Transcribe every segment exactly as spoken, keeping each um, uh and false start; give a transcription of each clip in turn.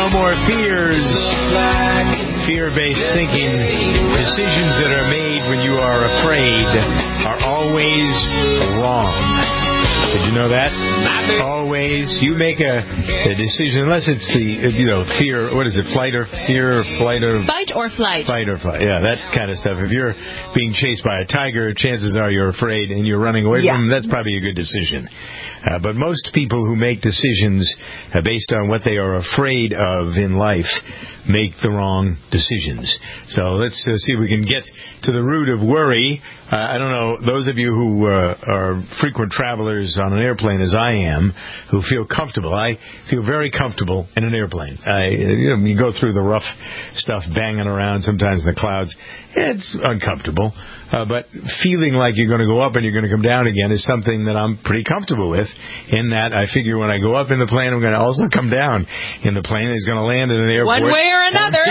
no more fears. Fear-based thinking. Decisions that are made when you are afraid are always wrong. Did you know that? Always. You make a, a decision, unless it's the, you know, fear, what is it, flight or fear, or flight or... Fight or flight. Fight or flight, yeah, that kind of stuff. If you're being chased by a tiger, chances are you're afraid and you're running away yeah. from him. That's probably a good decision. Uh, but most people who make decisions uh, based on what they are afraid of in life make the wrong decisions. So let's uh, see if we can get to the root of worry. Uh, I don't know, those of you who uh, are frequent travelers on an airplane as I am, who feel comfortable. I feel very comfortable in an airplane. I, you know, you go through the rough stuff banging around sometimes in the clouds. It's uncomfortable. Uh, but feeling like you're going to go up and you're going to come down again is something that I'm pretty comfortable with, in that I figure when I go up in the plane, I'm going to also come down in the plane. It's going to land in an airport. One way or another.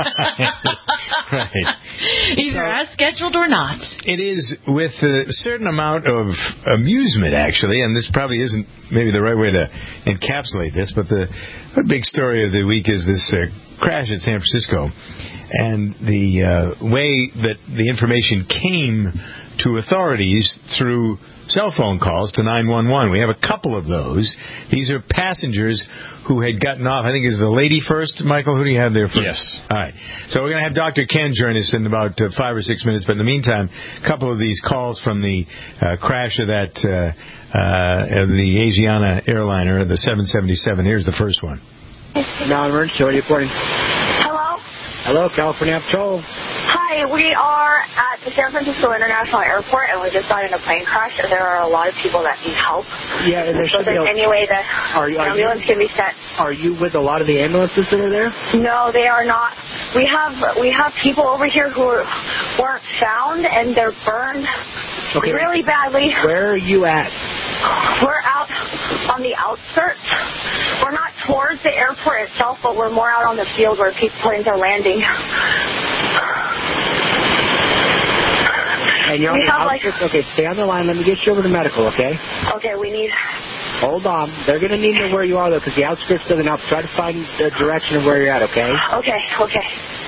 Right. Either so, as scheduled or not. It is with a certain amount of amusement, actually, and this probably isn't maybe the right way to encapsulate this, but the, the big story of the week is this uh, crash at San Francisco. And the uh, way that the information came to authorities through cell phone calls to nine one one. We have a couple of those. These are passengers who had gotten off. I think is the lady first, Michael? Who do you have there first? Yes. All right. So we're going to have Doctor Ken join us in about uh, five or six minutes. But in the meantime, a couple of these calls from the uh, crash of that uh, uh, of the Asiana airliner, the seven seventy-seven. Here's the first one. Non-emergency, what are you reporting? Hello? Hello, California Patrol. Hi, we are at the San Francisco International Airport, and we just got in a plane crash. There are a lot of people that need help. Yeah, and there's so there's any way that are you, are the ambulance you, can be sent. Are you with a lot of the ambulances that are there? No, they are not. We have we have people over here who weren't found, and they're burned okay. really badly. Where are you at? We're out on the outskirts. We're not towards the airport itself, but we're more out on the field where people planes are landing. And you're on the outskirts? Like, okay, stay on the line. Let me get you over to medical, okay? Okay, we need... Hold on. They're going to need to know where you are, though, because the outskirts doesn't help. Try to find the direction of where you're at, okay? Okay, okay.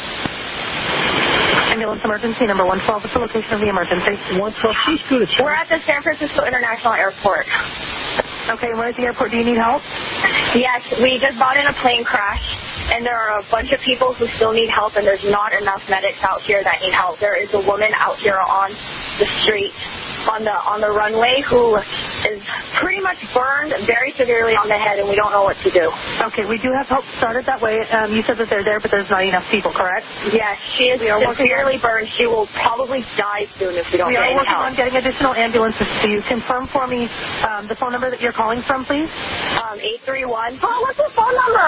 Ambulance emergency, number one twelve. What's the location of the emergency? one twelve, please go to the We're at the San Francisco International Airport. Okay, where at the airport? Do you need help? Yes, we just got in a plane crash, and there are a bunch of people who still need help, and there's not enough medics out here that need help. There is a woman out here on the street, on the on the runway, who is pretty much burned very severely on the head, and we don't know what to do. Okay, we do have help started that way. Um, you said that they're there, but there's not enough people, correct? Yes, she is severely burned. She will probably die soon if we don't we get any help. We are working on getting additional ambulances to you. Confirm for me um, the phone number that you're calling from, please. Um, eight three one. Oh, what's the phone number?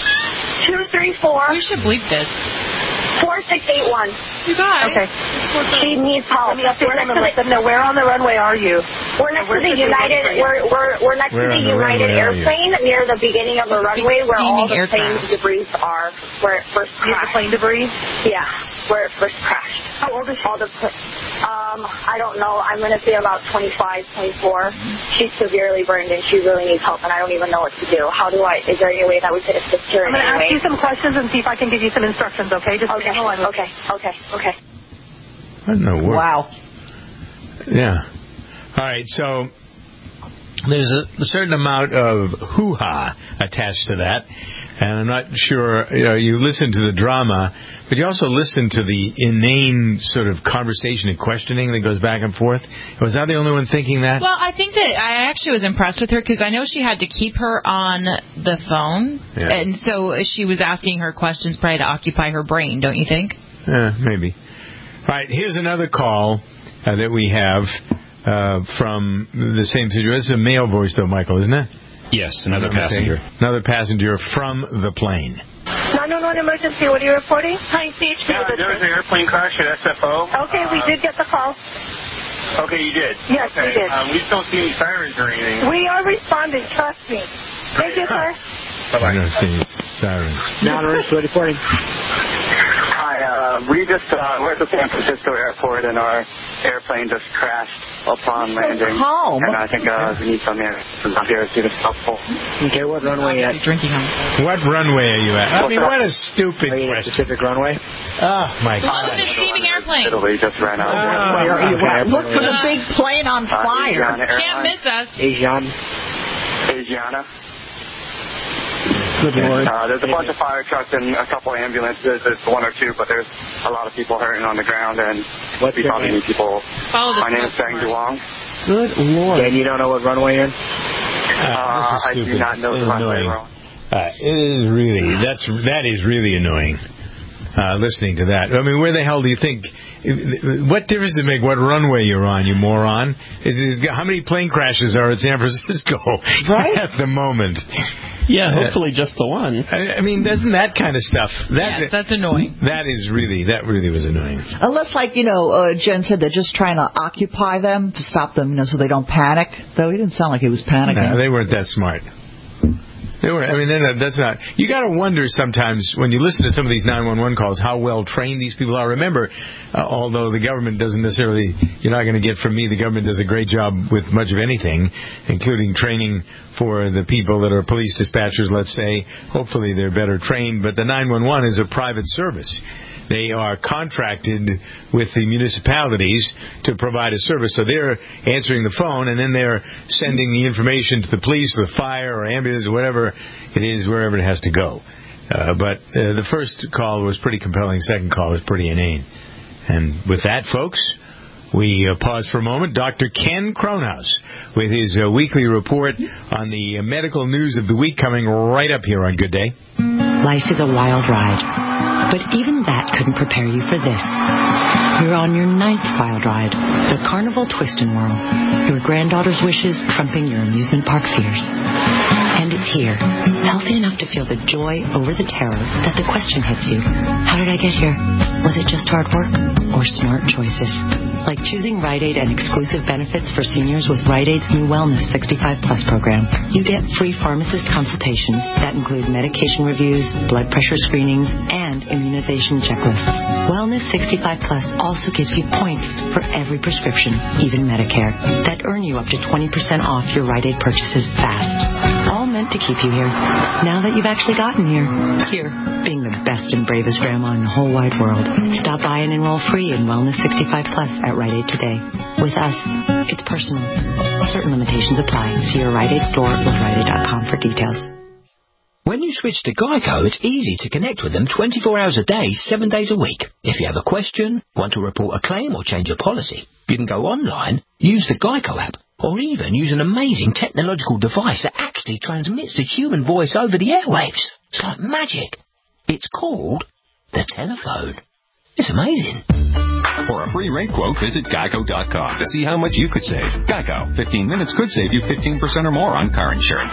two three four. We should bleep this. four six eight one. You guys. Okay. She needs help. Let me update them and let them know. Where on the runway are you? We're next to the United. We're we're we're next where to the United airplane near the beginning of the runway where all the plane debris are. Where it first crashed. Near the plane debris? Yeah, where it first crashed. How old is she? All the um, I don't know. I'm going to say about twenty-five, twenty-four. She's severely burned and she really needs help, and I don't even know what to do. How do I? Is there any way that we could assist her? I'm going to ask way? you some questions and see if I can give you some instructions. Okay? Just okay. Okay. Okay. Okay. I don't know. Wow. Yeah. All right. So there's a, a certain amount of hoo-ha attached to that, and I'm not sure. You know, you listen to the drama, but you also listen to the inane sort of conversation and questioning that goes back and forth. Was I the only one thinking that? Well, I think that I actually was impressed with her because I know she had to keep her on the phone, yeah. and so she was asking her questions probably to occupy her brain, don't you think? Yeah, maybe. All right, here's another call uh, that we have uh, from the same situation. This is a male voice, though, Michael, isn't it? Yes, another passenger. Another passenger from the plane. nine one one emergency, what are you reporting? Hi, C H P. Yeah, there was an airplane crash at S F O. Okay, uh, we did get the call. Okay, you did? Yes, okay. we did. Um, we just don't see any sirens or anything. We are responding, trust me. Thank you, sir. Bye-bye. I don't see sirens. Non-emergency reporting. Hi, uh, we just, uh, we're at the San Francisco airport, and our airplane just crashed upon landing. Calm. And I think uh, we need some answers out here as soon as possible. Okay, what runway are you at? Drinking on. What runway are you at? I mean, what a stupid Are you at question. Pacific runway? Oh, my God. Closest steaming airplane. Italy just ran out. Ah, Where are you at? okay. Look for the big plane on Uh, fire. Asiana Can't Airlines. miss us. Asian. Asiana. Good Lord. Uh, there's a bunch of fire trucks and a couple ambulances. There's one or two, but there's a lot of people hurting on the ground, and What's we your probably name? need people. Follow the My name is smoke Sang line. Duong. Good Lord. And you don't know what runway you're in? Uh, Uh, this is I stupid. do not know This the is runway annoying. wrong. Uh, it is really, that's, that is really annoying, uh, listening to that. I mean, where the hell do you think, what difference does it make what runway you're on, you moron? It is, how many plane crashes are at San Francisco Right? at the moment? Yeah, hopefully just the one. I, I mean, doesn't that kind of stuff, that, Yes, that's annoying. that is really, that really was annoying. Unless, like, you know, uh, Jen said they're just trying to occupy them to stop them, you know, so they don't panic. Though he didn't sound like he was panicking. No, they weren't that smart. They were. I mean, they're not, that's not. You got to wonder sometimes when you listen to some of these nine one one calls how well trained these people are. Remember, uh, although the government doesn't necessarily, you're not going to get from me. The government does a great job with much of anything, including training for the people that are police dispatchers. Let's say, hopefully they're better trained. But the nine one one is a private service. They are contracted with the municipalities to provide a service. So they're answering the phone, and then they're sending the information to the police, or the fire, or ambulance, or whatever it is, wherever it has to go. Uh, but uh, the first call was pretty compelling. Second call was pretty inane. And with that, folks, we uh, pause for a moment. Doctor Ken Kronhaus with his uh, weekly report on the uh, medical news of the week coming right up here on Good Day. Life is a wild ride, but even that couldn't prepare you for this. You're on your ninth wild ride, the Carnival Twistin' Whirl, your granddaughter's wishes trumping your amusement park fears. And it's here, healthy enough to feel the joy over the terror that the question hits you. How did I get here? Was it just hard work or smart choices? Like choosing Rite Aid and exclusive benefits for seniors with Rite Aid's new Wellness sixty-five plus program. You get free pharmacist consultations that include medication reviews, blood pressure screenings, and immunization checklists. Wellness sixty-five plus also gives you points for every prescription, even Medicare, that earn you up to twenty percent off your Rite Aid purchases fast. All meant to keep you here. Now that you've actually gotten here. Here, being the best and bravest grandma in the whole wide world. Stop by and enroll free in Wellness sixty-five plus at Rite Aid today. With us, it's personal. Certain limitations apply. See your Rite Aid store with Rite Aid dot com for details. When you switch to Geico, it's easy to connect with them twenty-four hours a day, seven days a week. If you have a question, want to report a claim or change a policy, you can go online, use the Geico app, or even use an amazing technological device that actually transmits the human voice over the airwaves. It's like magic. It's called the telephone. It's amazing. For a free rate quote, visit geico dot com to see how much you could save. Geico. fifteen minutes could save you fifteen percent or more on car insurance.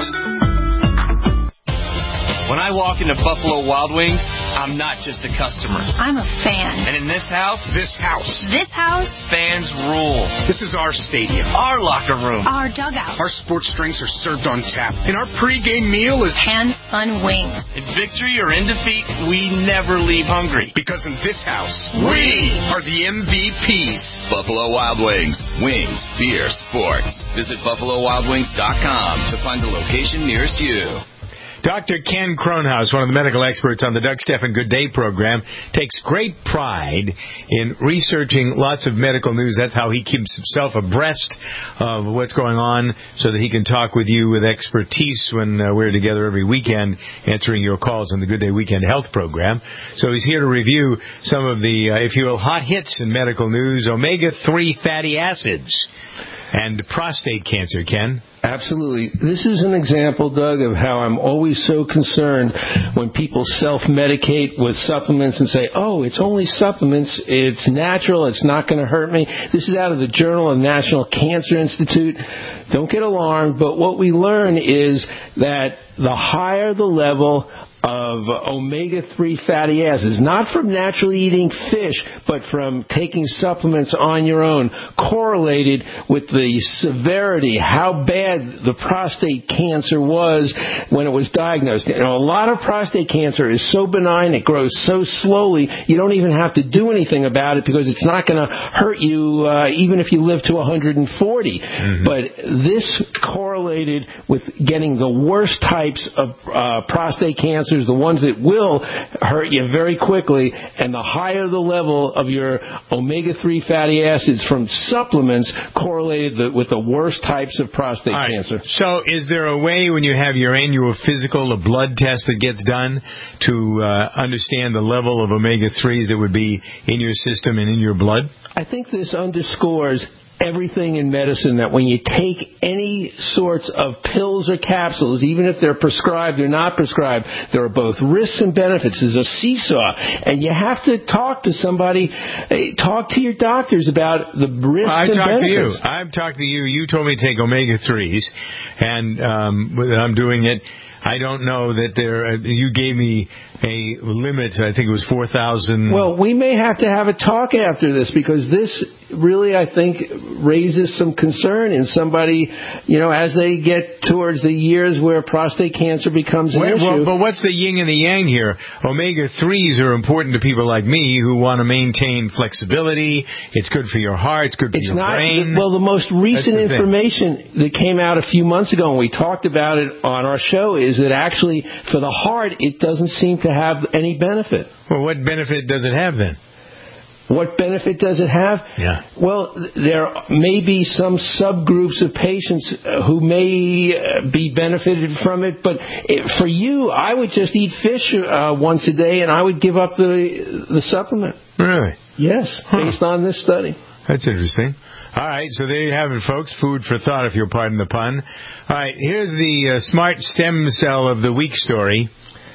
When I walk into Buffalo Wild Wings, I'm not just a customer. I'm a fan. And in this house, This house. This house. fans rule. This is our stadium. Our locker room. Our dugout. Our sports drinks are served on tap. And our pregame meal is Hand spun wings. In victory or in defeat, we never leave hungry. because in this house, we are the M V Ps. Buffalo Wild Wings. Wings, beer, sports. Visit buffalo wild wings dot com to find the location nearest you. Doctor Ken Kronhaus, one of the medical experts on the Doug Stephan Good Day program, takes great pride in researching lots of medical news. That's how he keeps himself abreast of what's going on so that he can talk with you with expertise when uh, we're together every weekend answering your calls on the Good Day Weekend Health program. So he's here to review some of the, uh, if you will, hot hits in medical news, omega three fatty acids and prostate cancer, Ken. Absolutely. This is an example, Doug, of how I'm always so concerned when people self-medicate with supplements and say, oh, it's only supplements, it's natural, it's not going to hurt me. This is out of the Journal of National Cancer Institute. Don't get alarmed, but what we learn is that the higher the level of omega three fatty acids, not from naturally eating fish, but from taking supplements on your own, correlated with the severity, how bad the prostate cancer was when it was diagnosed. You know, a lot of prostate cancer is so benign, it grows so slowly, you don't even have to do anything about it because it's not going to hurt you uh, even if you live to one hundred forty. Mm-hmm. But this correlated with getting the worst types of uh, prostate cancers, the ones that will hurt you very quickly, and the higher the level of your omega three fatty acids from supplements correlated the, with the worst types of prostate right. cancer. So is there a way when you have your annual physical, a blood test that gets done, to uh, understand the level of omega threes that would be in your system and in your blood? I think this underscores everything in medicine, that when you take any sorts of pills or capsules, even if they're prescribed or not prescribed, there are both risks and benefits. There's a seesaw, and you have to talk to somebody, talk to your doctors about the risks I and talked benefits. to you. I've talked to you. You told me to take omega threes, and um, I'm doing it. I don't know that there. Uh, you gave me a limit. I think it was four thousand. Well, we may have to have a talk after this, because this really, I think, raises some concern in somebody, you know, as they get towards the years where prostate cancer becomes an well, issue. Well, but what's the yin and the yang here? omega threes are important to people like me who want to maintain flexibility. It's good for your heart. It's good for it's your not, brain. Well, the most recent the information thing. that came out a few months ago, and we talked about it on our show, is that actually for the heart, it doesn't seem to have any benefit. Well, what benefit does it have then? What benefit does it have? Yeah. Well, there may be some subgroups of patients who may be benefited from it, but for you, I would just eat fish uh, once a day, and I would give up the the supplement. Really? Yes, huh. based on this study. That's interesting. All right, so there you have it, folks. Food for thought, if you'll pardon the pun. All right, here's the uh, smart stem cell of the week story.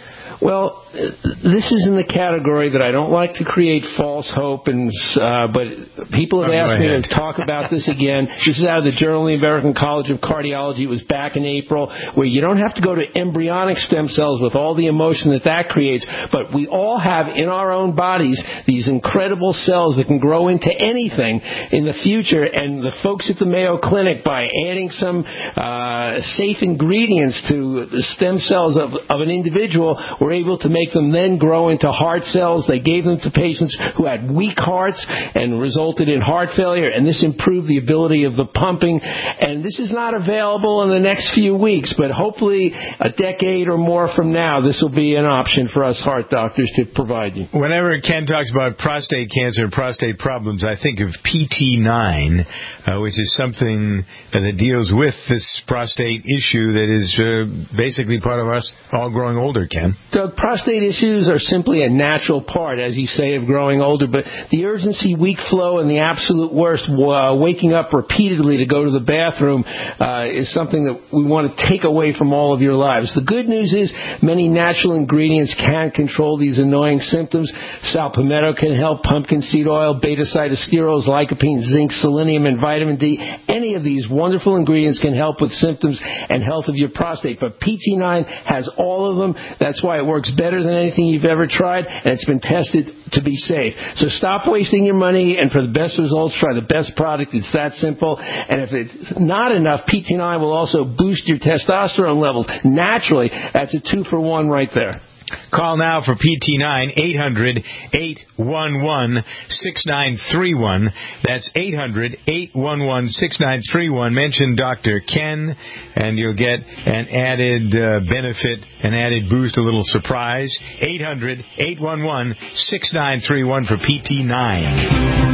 Well, this is in the category that I don't like to create false hope, and uh, but people have oh, asked me ahead. to talk about this again. This is out of the Journal of the American College of Cardiology. It was back in April, where you don't have to go to embryonic stem cells with all the emotion that that creates, but we all have in our own bodies these incredible cells that can grow into anything in the future, and the folks at the Mayo Clinic, by adding some uh, safe ingredients to the stem cells of, of an individual, were able to make them then grow into heart cells. They gave them to patients who had weak hearts and resulted in heart failure, and this improved the ability of the pumping. And this is not available in the next few weeks, but hopefully a decade or more from now, this will be an option for us heart doctors to provide you. Whenever Ken talks about prostate cancer and prostate problems, I think of P T nine, uh, which is something that deals with this prostate issue that is uh, basically part of us all growing older, Ken. Doug, prostate issues are simply a natural part, as you say, of growing older, but the urgency, weak flow, and the absolute worst, uh, waking up repeatedly to go to the bathroom, uh, is something that we want to take away from all of your lives. The good news is many natural ingredients can control these annoying symptoms. Sal palmetto can help, pumpkin seed oil, beta-cytosterols, lycopene, zinc, selenium, and vitamin D. Any of these wonderful ingredients can help with symptoms and health of your prostate, but P T nine has all of them. That's why it works better than anything you've ever tried, and it's been tested to be safe. So stop wasting your money, and for the best results, try the best product. It's that simple. And if it's not enough, P T nine will also boost your testosterone levels naturally. That's a two for one right there. Call now for P T nine, eight hundred, eight one one, six nine three one. That's eight hundred, eight one one, six nine three one. Mention Doctor Ken, and you'll get an added uh, benefit, an added boost, a little surprise. eight hundred, eight one one, six nine three one for P T nine.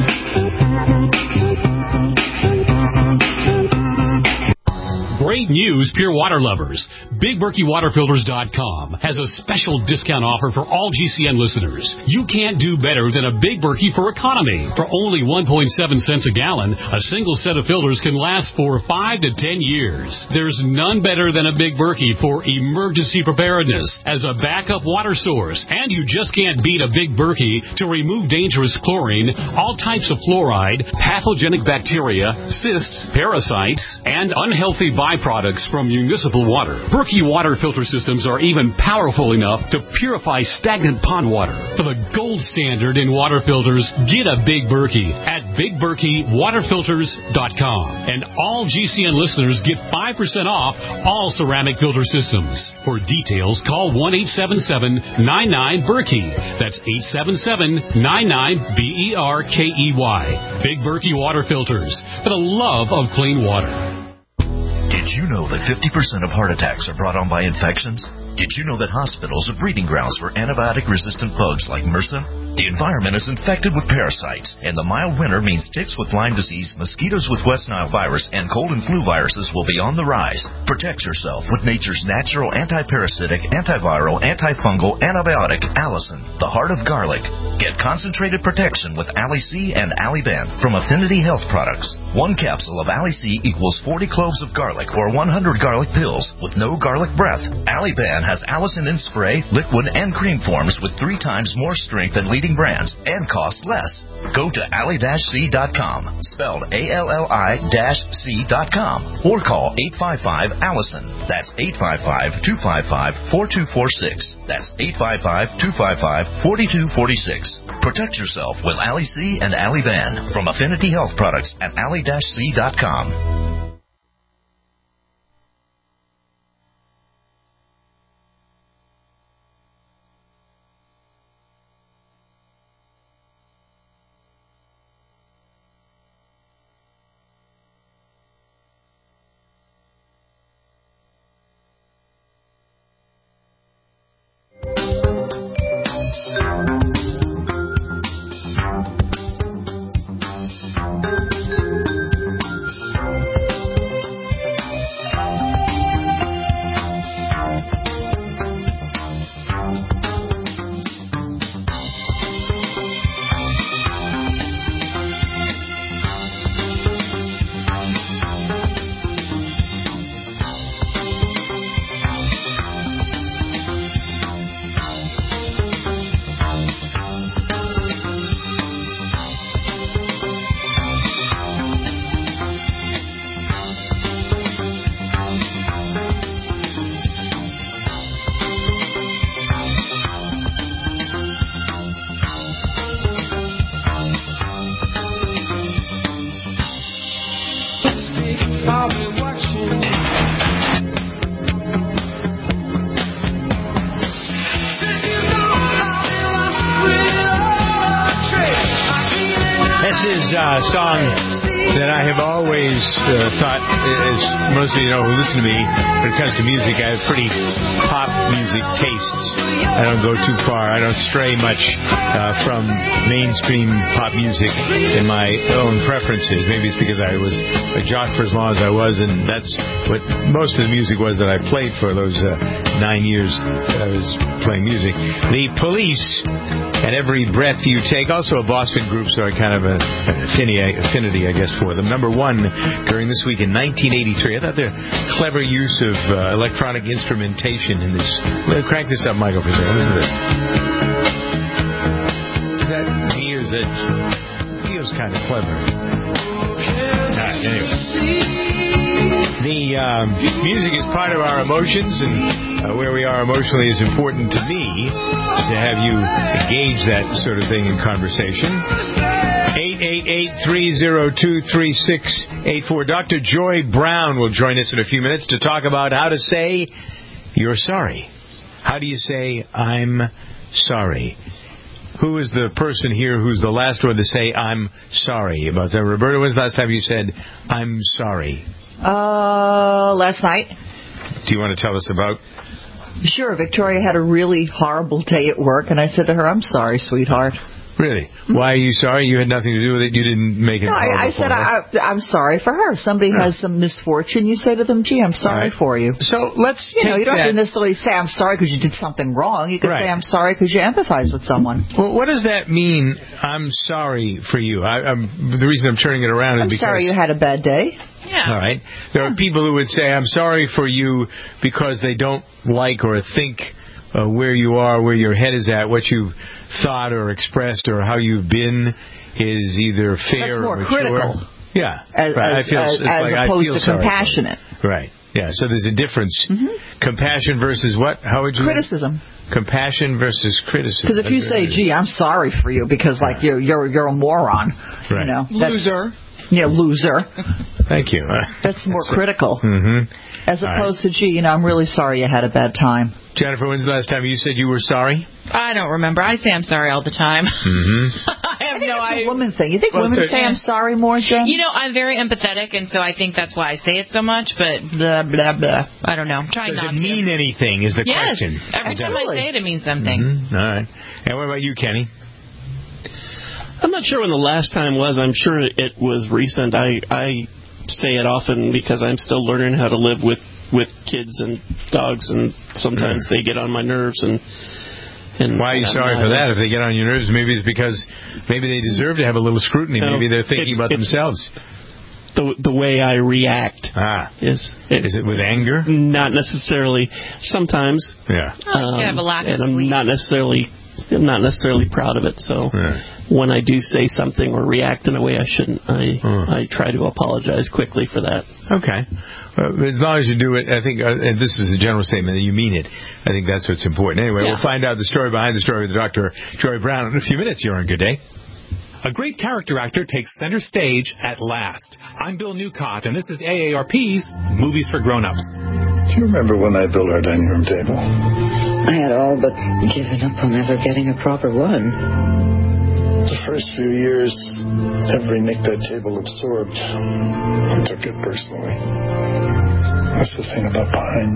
Great news, pure water lovers. Big Berkey Water Filters dot com has a special discount offer for all G C N listeners. You can't do better than a Big Berkey for economy. For only one point seven cents a gallon, a single set of filters can last for five to ten years. There's none better than a Big Berkey for emergency preparedness as a backup water source. And you just can't beat a Big Berkey to remove dangerous chlorine, all types of fluoride, pathogenic bacteria, cysts, parasites, and unhealthy byproducts products from municipal water. Berkey water filter systems are even powerful enough to purify stagnant pond water. For the gold standard in water filters, get a Big Berkey at big berkey water filters dot com. And all G C N listeners get five percent off all ceramic filter systems. For details, call one eight seven seven nine nine Berkey. That's eight seven seven nine nine B E R K E Y. Big Berkey water filters for the love of clean water. Did you know that fifty percent of heart attacks are brought on by infections? Did you know that hospitals are breeding grounds for antibiotic-resistant bugs like MRSA? The environment is infected with parasites, and the mild winter means ticks with Lyme disease, mosquitoes with West Nile virus, and cold and flu viruses will be on the rise. Protect yourself with nature's natural anti-parasitic, antiviral, antifungal antibiotic, Allison, the heart of garlic. Get concentrated protection with Ali-C and Ali-Ben from Affinity Health Products. One capsule of Ali-C equals forty cloves of garlic or one hundred garlic pills with no garlic breath. Ali-Ben has Allison in spray, liquid, and cream forms with three times more strength than leading brands and cost less. Go to ally c dot com, spelled A L L I C dot com, or call eight five five Allison. That's eight five five, two five five, four two four six. That's eight five five, two five five, four two four six. Protect yourself with Ali-C and Ali-Ben from Affinity Health Products at ally c dot com. A song that I have always uh, thought, as most of you know who listen to me, when it comes to music, I have pretty pop music tastes. I don't go too far. I don't stray much uh, from mainstream pop music in my own preferences. Maybe it's because I was a jock for as long as I was, and that's what most of the music was that I played for those uh, nine years I was playing music. The Police and Every Breath You Take, also a Boston group, so I kind of a, an affinity, affinity, I guess, for them. Number one during this week in nineteen eighty-three. I thought they're clever use of uh, electronic instrumentation in this. Crank this up, Michael, for a second. Listen to this. Is that me or is that... Feels kind of clever. All right, anyway. The um, music is part of our emotions, and uh, where we are emotionally is important to me to have you engage that sort of thing in conversation. eight eight eight, three oh two, three six eight four. Doctor Joy Brown will join us in a few minutes to talk about how to say you're sorry. How do you say I'm sorry? Who is the person here who's the last one to say I'm sorry about that? Roberta, when's the last time you said I'm sorry? Uh, last night. Do you want to tell us about? Sure. Victoria had a really horrible day at work, and I said to her, I'm sorry, sweetheart. Really? Why are you sorry? You had nothing to do with it? You didn't make it No, I, I said I, I'm sorry for her. Somebody yeah. has some misfortune. You say to them, gee, I'm sorry right. for you. So let's You take know, you don't that. have to necessarily say I'm sorry because you did something wrong. You can right. say I'm sorry because you empathize with someone. Well, what does that mean, I'm sorry for you? I, I'm, the reason I'm turning it around I'm is because... I'm sorry you had a bad day. Yeah. All right. There are people who would say, I'm sorry for you because they don't like or think uh, where you are, where your head is at, what you've thought or expressed or how you've been is either fair That's more or mature. critical. Yeah. As, right. as, I feel, as, it's as like, opposed I feel to compassionate. Right. Yeah, so there's a difference. Mm-hmm. Compassion versus what? How would you... Criticism. Compassion versus criticism. Because if you say, gee, I'm sorry for you because, like, you're you're, you're a moron, right. you know. Loser. Yeah, loser. Thank you. That's more That's critical. Mm-hmm. As opposed right. to, gee, you know, I'm really sorry you had a bad time. Jennifer, when's the last time you said you were sorry? I don't remember. I say I'm sorry all the time. Mm-hmm. I have I think no it's idea. a woman thing. You think well, women so, say I'm sorry more, Jen? You know, I'm very empathetic, and so I think that's why I say it so much, but blah, blah, blah. I don't know. I'm trying Does not it to. mean anything is the yes. question. Every it time does. I say it, it means something. Mm-hmm. All right. And what about you, Kenny? I'm not sure when the last time was. I'm sure it was recent. I, I say it often because I'm still learning how to live with, with kids and dogs, and sometimes mm-hmm. they get on my nerves. And, and why are you sorry for that? If they get on your nerves, maybe it's because maybe they deserve to have a little scrutiny. No, maybe they're thinking it's, about it's themselves. The the way I react. Ah. Is it, is it with anger? Not necessarily. Sometimes. Yeah. Um, you have a lack and of I'm sleep. not necessarily I'm not necessarily proud of it. So yeah. when I do say something or react in a way I shouldn't, I hmm. I try to apologize quickly for that. Okay. Well, as long as you do it, I think, uh, and this is a general statement, that you mean it. I think that's what's important. Anyway, yeah. we'll find out the story behind the story with Doctor Joy Brown in a few minutes here on Good Day. A great character actor takes center stage at last. I'm Bill Newcott, and this is A A R P's Movies for Grown-Ups. Do you remember when I built our dining room table? I had all but given up on ever getting a proper one. The first few years, every nick that table absorbed, I took it personally. That's the thing about Pine.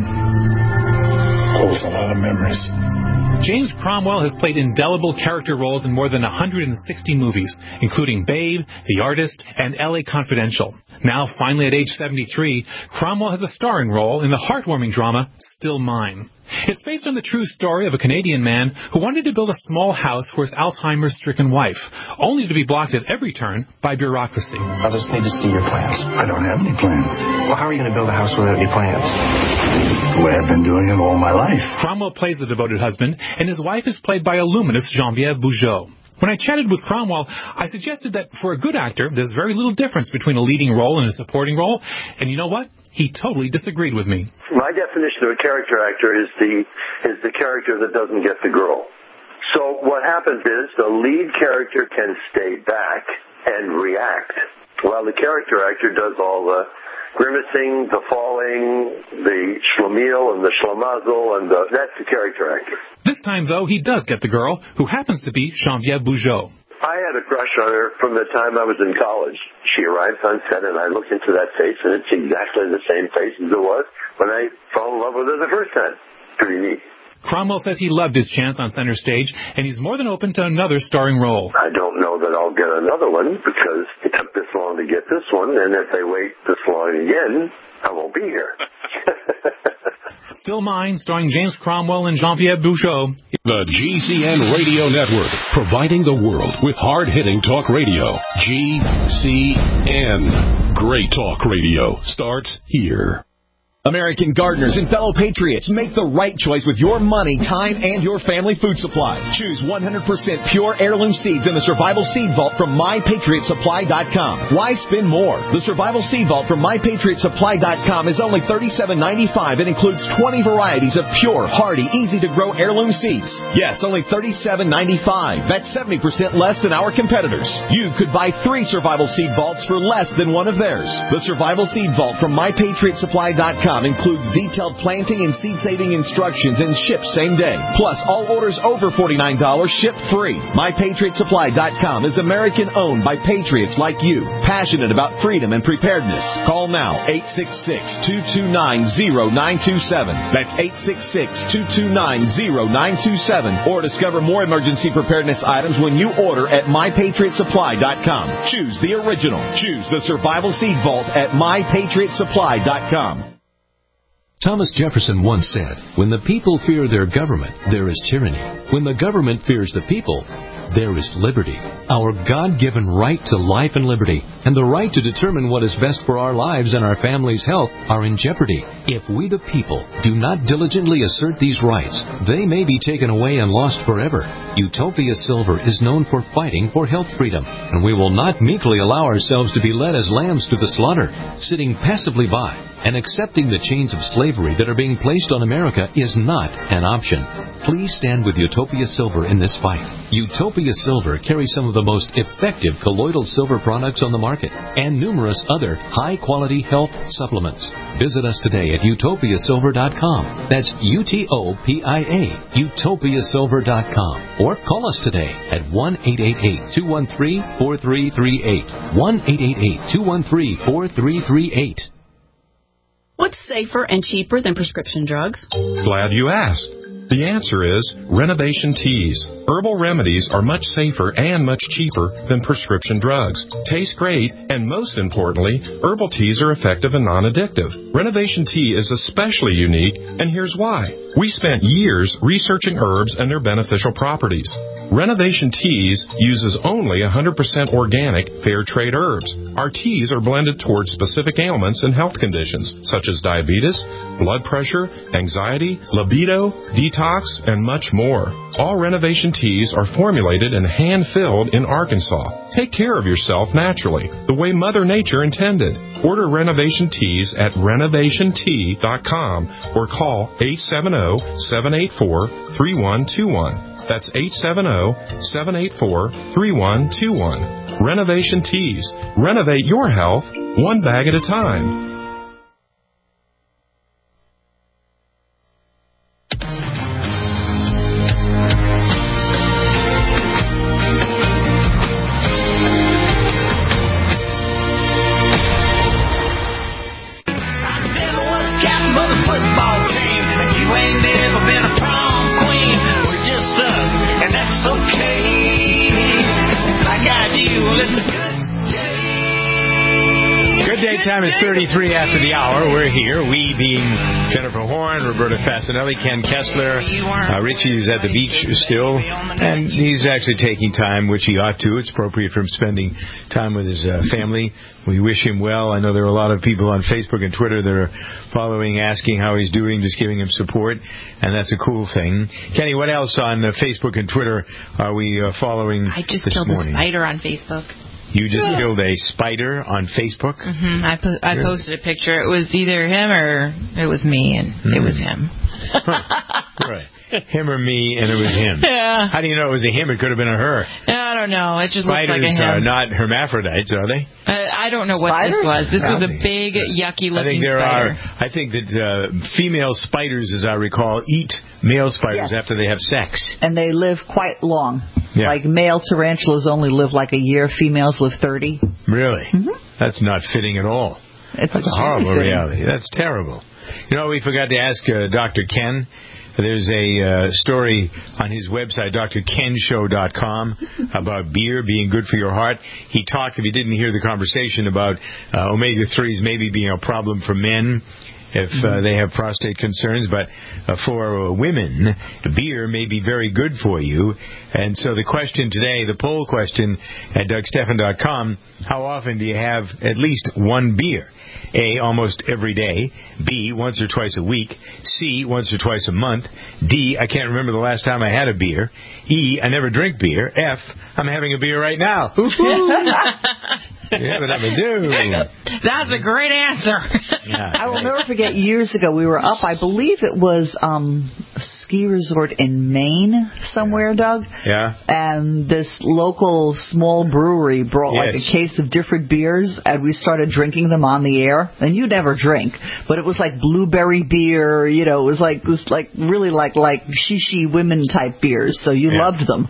Holds a lot of memories. James Cromwell has played indelible character roles in more than one hundred sixty movies, including Babe, The Artist, and L A Confidential. Now, finally at age seventy-three, Cromwell has a starring role in the heartwarming drama Still Mine. It's based on the true story of a Canadian man who wanted to build a small house for his Alzheimer's-stricken wife, only to be blocked at every turn by bureaucracy. I just need to see your plans. I don't have any plans. Well, how are you going to build a house without any plans? The way I've been doing it all my life. Cromwell plays the devoted husband, and his wife is played by a luminous Geneviève Bujold. When I chatted with Cromwell, I suggested that for a good actor, there's very little difference between a leading role and a supporting role, and you know what? He totally disagreed with me. My definition of a character actor is the is the character that doesn't get the girl. So what happens is the lead character can stay back and react, while the character actor does all the grimacing, the falling, the schlemiel and the schlemazel, and the, that's the character actor. This time, though, he does get the girl, who happens to be Geneviève Bujold. I had a crush on her from the time I was in college. She arrived on set, and I looked into that face, and it's exactly the same face as it was when I fell in love with her the first time. Pretty neat. Cromwell says he loved his chance on center stage, and he's more than open to another starring role. I don't know that I'll get another one, because it took this long to get this one, and if they wait this long again, I won't be here. Still Mine, starring James Cromwell and Geneviève Bujold. The G C N Radio Network, providing the world with hard-hitting talk radio. G C N. Great talk radio starts here. American gardeners and fellow patriots, make the right choice with your money, time, and your family food supply. Choose one hundred percent pure heirloom seeds in the Survival Seed Vault from my patriot supply dot com. Why spend more? The Survival Seed Vault from my patriot supply dot com is only thirty-seven ninety-five and includes twenty varieties of pure, hardy, easy-to-grow heirloom seeds. Yes, only thirty-seven ninety-five. That's seventy percent less than our competitors. You could buy three Survival Seed Vaults for less than one of theirs. The Survival Seed Vault from my patriot supply dot com includes detailed planting and seed-saving instructions and ships same day. Plus, all orders over forty-nine dollars ship free. my patriot supply dot com is American-owned by patriots like you, passionate about freedom and preparedness. Call now, eight six six, two two nine, zero nine two seven. That's eight six six, two two nine, zero nine two seven. Or discover more emergency preparedness items when you order at my patriot supply dot com. Choose the original. Choose the Survival Seed Vault at my patriot supply dot com. Thomas Jefferson once said, "When the people fear their government, there is tyranny. When the government fears the people, there is liberty." Our God-given right to life and liberty, and the right to determine what is best for our lives and our families' health, are in jeopardy. If we the people do not diligently assert these rights, they may be taken away and lost forever. Utopia Silver is known for fighting for health freedom, and we will not meekly allow ourselves to be led as lambs to the slaughter, sitting passively by and accepting the chains of slavery that are being placed on America is not an option. Please stand with Utopia Silver in this fight. Utopia Silver carries some of the most effective colloidal silver products on the market and numerous other high-quality health supplements. Visit us today at utopia silver dot com. That's U T O P I A, utopia silver dot com. Or call us today at one eight eight eight, two one three, four three three eight. one eight eight eight, two one three, four three three eight. What's safer and cheaper than prescription drugs? Glad you asked. The answer is Renovation Teas. Herbal remedies are much safer and much cheaper than prescription drugs. Taste great, and most importantly, herbal teas are effective and non-addictive. Renovation Tea is especially unique, and here's why. We spent years researching herbs and their beneficial properties. Renovation Teas uses only one hundred percent organic, fair trade herbs. Our teas are blended towards specific ailments and health conditions, such as diabetes, blood pressure, anxiety, libido, detox, and much more. All Renovation Teas are formulated and hand-filled in Arkansas. Take care of yourself naturally, the way Mother Nature intended. Order Renovation Teas at renovation tea dot com or call eight seven zero, seven eight four, three one two one. That's eight seven zero, seven eight four, three one two one. Renovation Teas. Renovate your health one bag at a time. Time is thirty-three after the hour. We're here. We being Jennifer Horn, Roberta Fasanelli, Ken Kessler. Uh, Richie is at the beach still, and he's actually taking time, which he ought to. It's appropriate for him spending time with his uh, family. We wish him well. I know there are a lot of people on Facebook and Twitter that are following, asking how he's doing, just giving him support, and that's a cool thing. Kenny, what else on uh, Facebook and Twitter are we uh, following I just this killed morning? a spider on Facebook. You just yeah. killed a spider on Facebook? Mm-hmm. I, po- I posted a picture. It was either him or it was me, and mm. it was him. Huh. Right. Him or me, and it was him. Yeah. How do you know it was a him? It could have been a her. I don't know. It just Spiders looked like a him. Spiders are not hermaphrodites, are they? Uh, I don't know what spiders? this was. This was a big, yucky looking I think there spider. are. I think that uh, female spiders, as I recall, eat male spiders yes. after they have sex. And they live quite long. Yeah. Like male tarantulas only live like a year. Females live thirty. Really? Mm-hmm. That's not fitting at all. It's That's a horrible fitting. reality. That's terrible. You know, we forgot to ask uh, Doctor Ken. There's a uh, story on his website, D R ken show dot com, about beer being good for your heart. He talked, if you didn't hear the conversation, about uh, omega threes maybe being a problem for men if uh, they have prostate concerns, but uh, for uh, women, beer may be very good for you. And so the question today, the poll question at doug stephan dot com, how often do you have at least one beer? A, almost every day. B, once or twice a week. C, once or twice a month. D, I can't remember the last time I had a beer. E, I never drink beer. F, I'm having a beer right now. Yeah, but I'm a dude. That's a great answer. Yeah. I will never forget, years ago, we were up, I believe it was um, a ski resort in Maine somewhere, Doug. Yeah. And this local small brewery brought yes. like a case of different beers, and we started drinking them on the air. And you never drink, but it was like blueberry beer, you know, it was like, it was like really like, like shishi women type beers, so you yeah. loved them.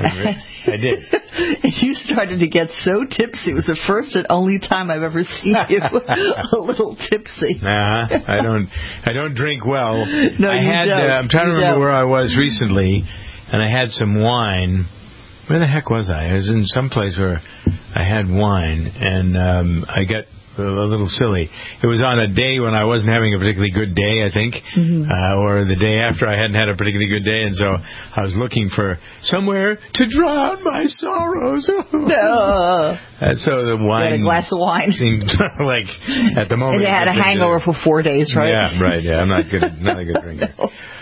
I did. And you started to get so tipsy. It was the first and only time I've ever seen you a little tipsy. Nah, I don't. I don't drink well. No, I you had. don't. Uh, I'm trying you to remember don't. where I was recently, and I had some wine. Where the heck was I? I was in some place where I had wine, and um, I got a little silly. It was on a day when I wasn't having a particularly good day, I think, mm-hmm. uh, or the day after I hadn't had a particularly good day, and so I was looking for somewhere to drown my sorrows. uh, and so the wine, you had a glass of wine, seemed like at the moment. And you had a hangover for four days, right? Yeah, right. Yeah, I'm not good. Not a good drinker. No.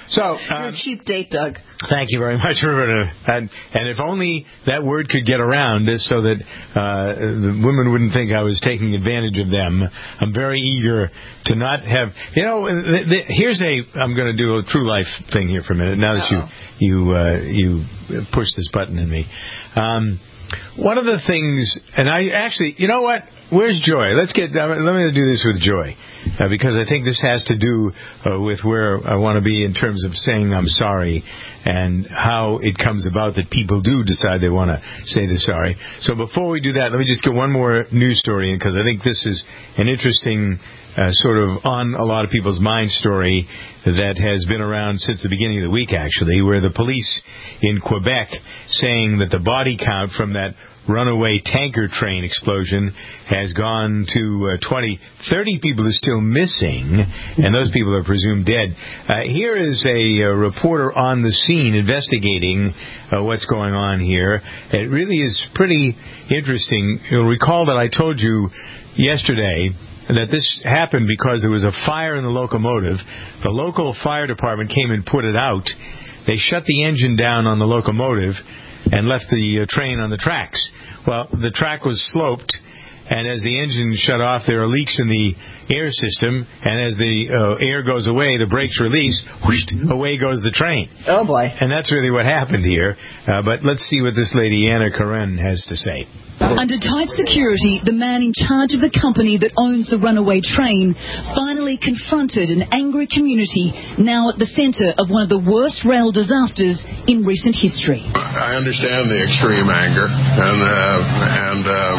So, um, you're a cheap date, Doug. Thank you very much, Roberta. And, and if only that word could get around so that uh, the women wouldn't think I was taking advantage of them. I'm very eager to not have... You know, th- th- here's a... I'm going to do a true life thing here for a minute. Now that you you uh, you push this button in me. Um, one of the things... And I actually... You know what? Where's Joy? Let's get... Uh, let me do this with Joy. Uh, because I think this has to do uh, with where I want to be in terms of saying I'm sorry and how it comes about that people do decide they want to say they're sorry. So before we do that, let me just get one more news story in, because I think this is an interesting uh, sort of on a lot of people's mind story that has been around since the beginning of the week, actually, where the police in Quebec saying that the body count from that runaway tanker train explosion has gone to uh, twenty. thirty people are still missing, and those people are presumed dead. Uh, here is a, a reporter on the scene investigating uh, what's going on here. It really is pretty interesting. You'll recall that I told you yesterday that this happened because there was a fire in the locomotive. The local fire department came and put it out. They shut the engine down on the locomotive and left the uh, train on the tracks. Well, the track was sloped, and as the engine shut off, there are leaks in the air system, and as the uh, air goes away, the brakes release, whoosh, away goes the train. Oh, boy. And that's really what happened here. Uh, but let's see what this lady, Anna Karen, has to say. Under tight security, the man in charge of the company that owns the runaway train finally confronted an angry community now at the centre of one of the worst rail disasters in recent history. I understand the extreme anger, and uh, and um,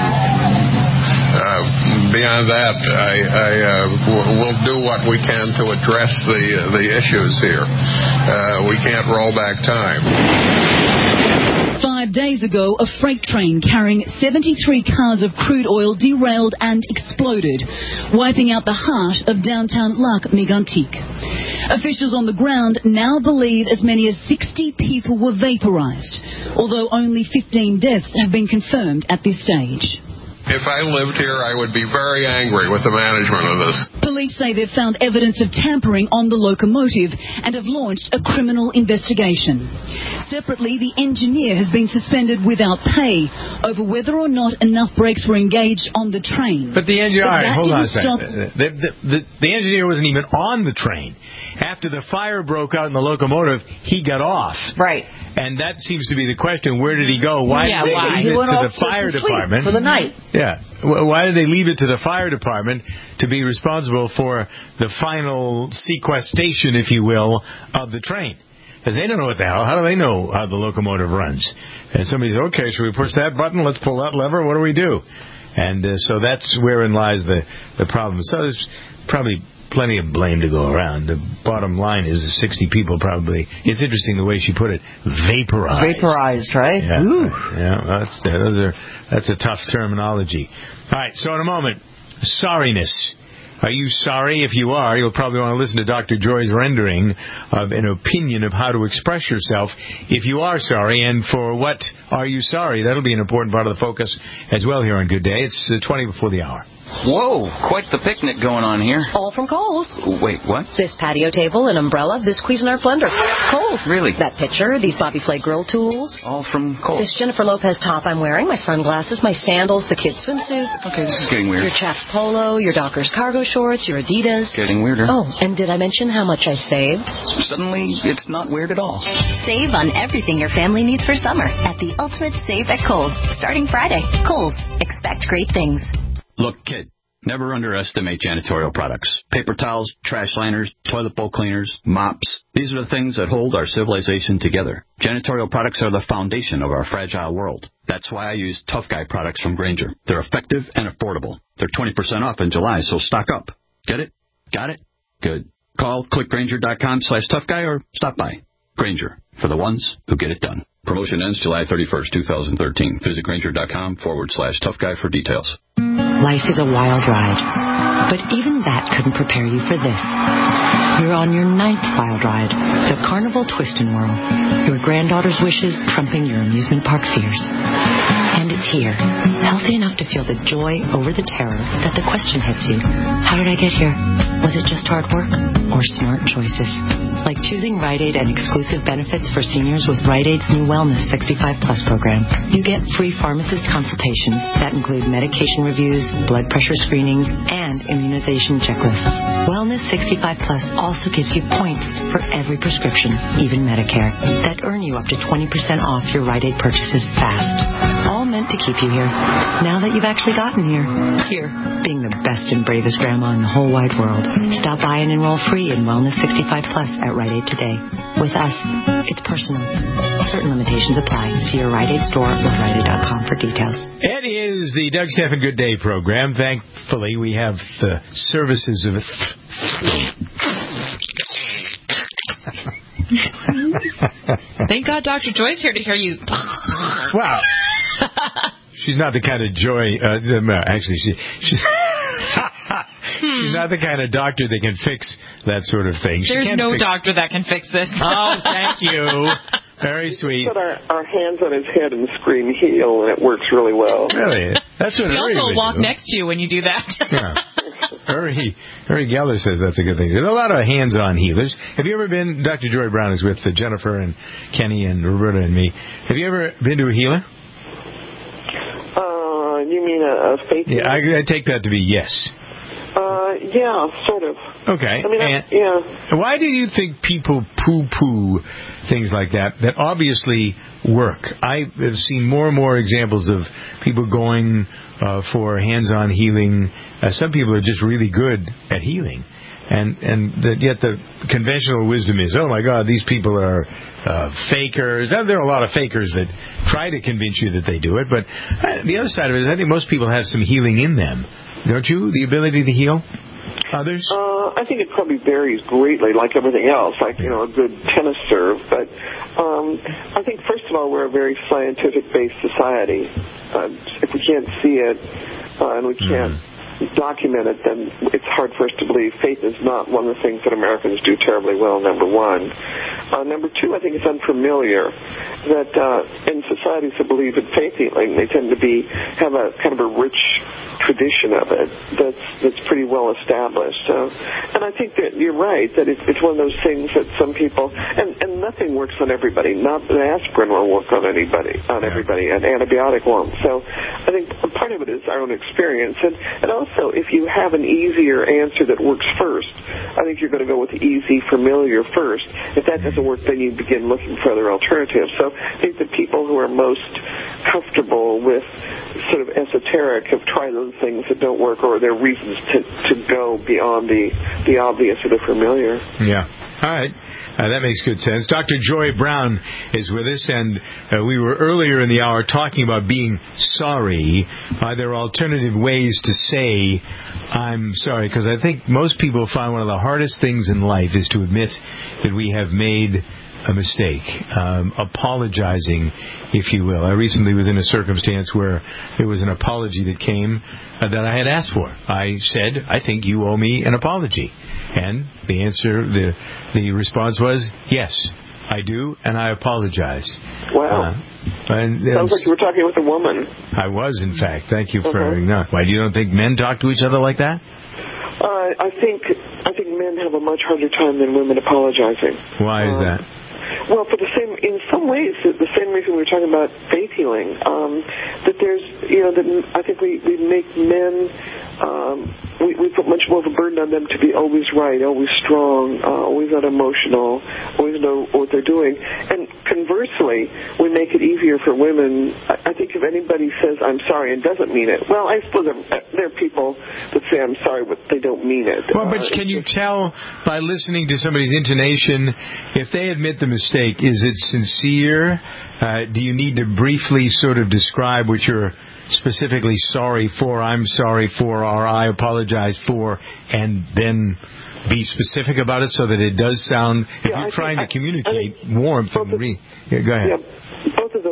uh, beyond that, I, I uh, w- will do what we can to address the the issues here. Uh, we can't roll back time. Five days ago, a freight train carrying seventy-three cars of crude oil derailed and exploded, wiping out the heart of downtown Lac Mégantic. Officials on the ground now believe as many as sixty people were vaporized, although only fifteen deaths have been confirmed at this stage. If I lived here, I would be very angry with the management of this. Police say they've found evidence of tampering on the locomotive and have launched a criminal investigation. Separately, the engineer has been suspended without pay over whether or not enough brakes were engaged on the train. But the engineer, all right, hold on a stop... second. The, the, the, the engineer wasn't even on the train. After the fire broke out in the locomotive, he got off. Right. And that seems to be the question. Where did he go? Why yeah, did they why? leave He it went to the off fire to department? For the night. Yeah. Why did they leave it to the fire department to be responsible for the final sequestration, if you will, of the train? Because they don't know what the hell. How do they know how the locomotive runs? And somebody says, okay, should we push that button? Let's pull that lever. What do we do? And uh, so that's wherein lies the, the problem. So there's probably plenty of blame to go around. The bottom line is sixty people probably. It's interesting the way she put it. Vaporized. Vaporized, right? Yeah, Ooh. yeah. That's those are that's a tough terminology. All right. So in a moment, sorriness. Are you sorry? If you are, you'll probably want to listen to Doctor Joy's rendering of an opinion of how to express yourself if you are sorry, and for what are you sorry? That'll be an important part of the focus as well here on Good Day. It's uh, twenty before the hour. Whoa, quite the picnic going on here. All from Kohl's. Wait, what? This patio table, an umbrella, this Cuisinart blender. Kohl's. Really? That pitcher, these Bobby Flay grill tools. All from Kohl's. This Jennifer Lopez top I'm wearing, my sunglasses, my sandals, the kids' swimsuits. Okay, this is getting weird. Your Chaps polo, your Dockers cargo shorts, your Adidas. Getting weirder. Oh, and did I mention how much I saved? Suddenly, it's not weird at all. Save on everything your family needs for summer at the Ultimate Save at Kohl's. Starting Friday. Kohl's. Expect great things. Look, kid. Never underestimate janitorial products. Paper towels, trash liners, toilet bowl cleaners, mops. These are the things that hold our civilization together. Janitorial products are the foundation of our fragile world. That's why I use Tough Guy products from Grainger. They're effective and affordable. They're twenty percent off in July, so stock up. Get it? Got it? Good. Call clickgrainger.com slash tough guy or stop by. Grainger, for the ones who get it done. Promotion ends July thirty-first, twenty thirteen. Visit Grainger.com forward slash tough guy for details. Life is a wild ride, but even that couldn't prepare you for this. You're on your ninth wild ride, the Carnival Twist and Whirl. Your granddaughter's wishes trumping your amusement park fears. And it's here, Healthy enough to feel the joy over the terror that the question hits you. How did I get here? Was it just hard work or smart choices? Like choosing Rite Aid and exclusive benefits for seniors with Rite Aid's new Wellness sixty-five plus program. You get free pharmacist consultations that include medication reviews, blood pressure screenings, and immunization checklists. Wellness sixty-five plus also gives you points for every prescription, even Medicare, that earn you up to twenty percent off your Rite Aid purchases fast. All meant to keep you here. Now that you've actually gotten here. Here, being the best and bravest grandma in the whole wide world. Stop by and enroll free in Wellness sixty-five plus at Rite Aid today. With us, it's personal. Certain limitations apply. See your Rite Aid store with Rite Aid dot com for details. It is the Doug Stephan Good Day program. Thankfully, we have the services of... Thank God Doctor Joy's here to hear you. Wow. She's not the kind of joy... Uh, actually, she, she's... She's not the kind of doctor that can fix that sort of thing. She There's can't no fix... doctor that can fix this. Oh, thank you. Very sweet. We put our, our hands on his head and scream heal, and it works really well. Really? That's what we Uri also would walk do. next to you when you do that. Yeah. Uri, Uri Geller says that's a good thing. There's a lot of hands-on healers. Have you ever been... Doctor Joy Brown is with uh, Jennifer and Kenny and Roberta and me. Have you ever been to a healer? Uh, you mean a, a faith Yeah, I, I take that to be yes. Uh, yeah, sort of. Okay. I mean, I, and yeah. Why do you think people poo-poo things like that that obviously work? I have seen more and more examples of people going uh, for hands-on healing. Uh, some people are just really good at healing. And and that yet the conventional wisdom is, oh, my God, these people are uh, fakers. And there are a lot of fakers that try to convince you that they do it. But uh, the other side of it is I think most people have some healing in them. Don't you? The ability to heal others? Uh, I think it probably varies greatly, like everything else, like, you know, a good tennis serve. But um, I think, first of all, we're a very scientific-based society. Uh, if we can't see it uh, and we can't mm. document it, then it's hard for us to believe. Faith is not one of the things that Americans do terribly well, number one. Uh, number two, I think it's unfamiliar that uh, in societies that believe in faith healing, they tend to be have a kind of a rich tradition of it that's that's pretty well established. So, and I think that you're right that it's, it's one of those things that some people and, and nothing works on everybody. Not an aspirin will work on anybody, on everybody. An antibiotic won't. So, I think part of it is our own experience, and and also if you have an easier answer that works first, I think you're going to go with the easy, familiar first. If that doesn't work, then you begin looking for other alternatives. So, I think the people who are most comfortable with sort of esoteric have tried those things that don't work, or there are reasons to, to go beyond the, the obvious or the familiar. Yeah. All right. Uh, that makes good sense. Doctor Joy Brown is with us, and uh, we were earlier in the hour talking about being sorry. Are there alternative ways to say, I'm sorry? Because I think most people find one of the hardest things in life is to admit that we have made a mistake, um, apologizing, if you will. I recently was in a circumstance where there was an apology that came uh, that I had asked for. I said, I think you owe me an apology. And the answer, the the response was, yes, I do, and I apologize. Wow. Uh, and, and Sounds like you were talking with a woman. I was, in fact. Thank you for Uh-huh. not. Why, you don't think men talk to each other like that? Uh, I think I think men have a much harder time than women apologizing. Why is Um, that? Well, for the same, in some ways, the same reason we were talking about faith healing. Um, that there's, you know, that I think we, we make men, um, we, we put much more of a burden on them to be always right, always strong, uh, always not emotional, always know what they're doing. And conversely, we make it easier for women. I, I think if anybody says, I'm sorry, and doesn't mean it, well, I suppose there, there are people that say, I'm sorry, but they don't mean it. Well, but uh, can you tell by listening to somebody's intonation if they admit the mistake? Is it sincere? Uh, do you need to briefly sort of describe what you're specifically sorry for, I'm sorry for, or I apologize for, and then be specific about it so that it does sound, if Yeah, you're I trying think, to communicate I, I warmth and re... Yeah, go ahead. Yeah, both of those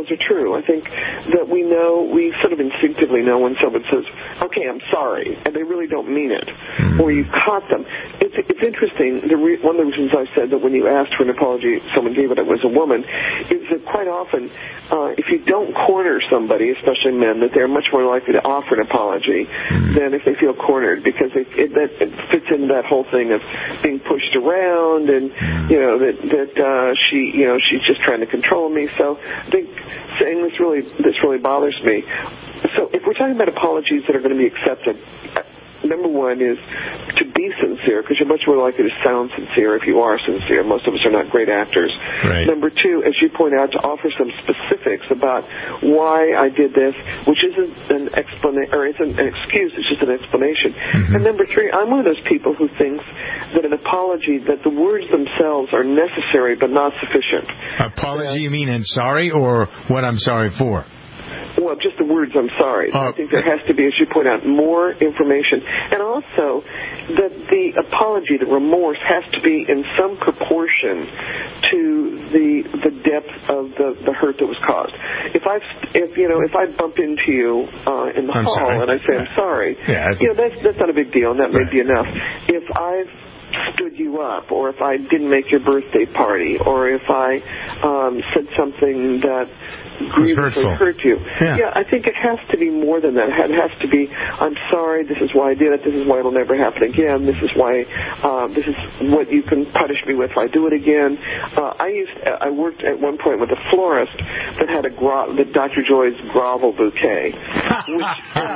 those are true. I think that we know, we sort of instinctively know when someone says, okay, I'm sorry, and they really don't mean it, mm-hmm. or you caught them. It's, it's interesting. The re- one of the reasons I said that when you asked for an apology, someone gave it, it was a woman, is that quite often, uh, if you don't corner somebody, especially men, that they're much more likely to offer an apology mm-hmm. than if they feel cornered, because it, it, that, it fits into that whole thing of being pushed around and, mm-hmm. you know, that, that uh, she, you know, she's just trying to control me. So I think saying this really, this really bothers me. So if we're talking about apologies that are going to be accepted, number one is to be sincere, because you're much more likely to sound sincere if you are sincere. Most of us are not great actors. Right. Number two, as you point out, to offer some specifics about why I did this, which isn't an explanation or isn't an excuse, it's just an explanation. Mm-hmm. And number three, I'm one of those people who thinks that an apology, that the words themselves are necessary but not sufficient. Apology, yeah. You mean and sorry, or what I'm sorry for? Well, just the words, I'm sorry. Uh, I think there has to be, as you point out, more information. And also that the apology, the remorse, has to be in some proportion to the the depth of the, the hurt that was caused. If I, if you know, if I bump into you uh, in the I'm hall sorry. and I say, I'm sorry, yeah, you know, that's, that's not a big deal, and that right. may be enough. If I've stood you up, or if I didn't make your birthday party, or if I um, said something that grievously hurt you. Yeah. yeah, I think it has to be more than that. It has to be, I'm sorry, this is why I did it, this is why it'll never happen again, this is why, uh, this is what you can punish me with if I do it again. Uh, I used, I worked at one point with a florist that had a gro- the Doctor Joy's grovel bouquet, which,